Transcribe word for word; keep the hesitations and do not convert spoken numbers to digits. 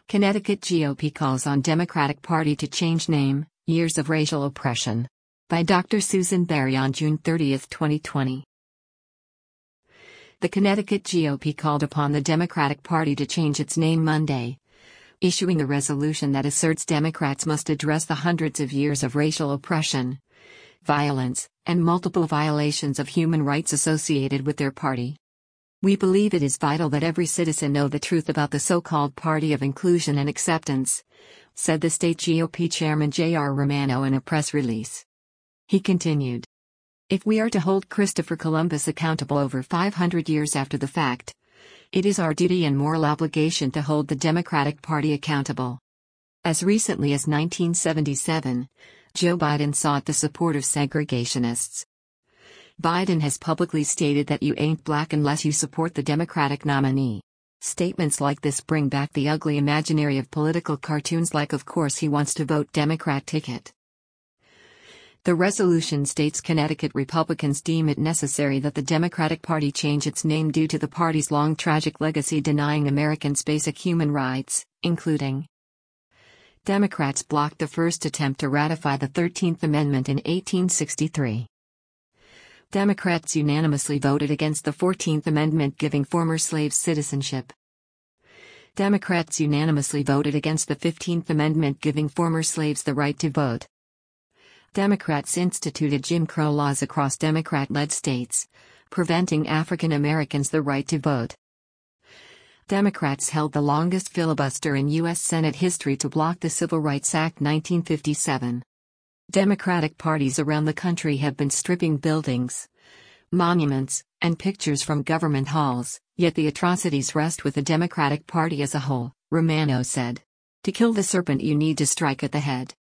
Connecticut G O P calls on Democratic Party to change name, Years of Racial Oppression. By Doctor Susan Berry on June thirtieth, twenty twenty. The Connecticut G O P called upon the Democratic Party to change its name Monday, issuing a resolution that asserts Democrats must address the hundreds of years of racial oppression, violence, and multiple violations of human rights associated with their party. We believe it is vital that every citizen know the truth about the so-called Party of Inclusion and Acceptance, said the state G O P chairman J R Romano in a press release. He continued, "If we are to hold Christopher Columbus accountable over five hundred years after the fact, it is our duty and moral obligation to hold the Democratic Party accountable." As recently as nineteen seventy-seven, Joe Biden sought the support of segregationists. Biden has publicly stated that you ain't black unless you support the Democratic nominee. Statements like this bring back the ugly imaginary of political cartoons like "Of course he wants to vote Democrat ticket." The resolution states Connecticut Republicans deem it necessary that the Democratic Party change its name due to the party's long tragic legacy denying Americans basic human rights, including Democrats blocked the first attempt to ratify the thirteenth Amendment in eighteen sixty-three. Democrats unanimously voted against the fourteenth Amendment giving former slaves citizenship. Democrats unanimously voted against the fifteenth Amendment giving former slaves the right to vote. Democrats instituted Jim Crow laws across Democrat-led states, preventing African Americans the right to vote. Democrats held the longest filibuster in U S Senate history to block the Civil Rights Act nineteen fifty-seven. Democratic parties around the country have been stripping buildings, monuments, and pictures from government halls, yet the atrocities rest with the Democratic Party as a whole, Romano said. To kill the serpent you need to strike at the head.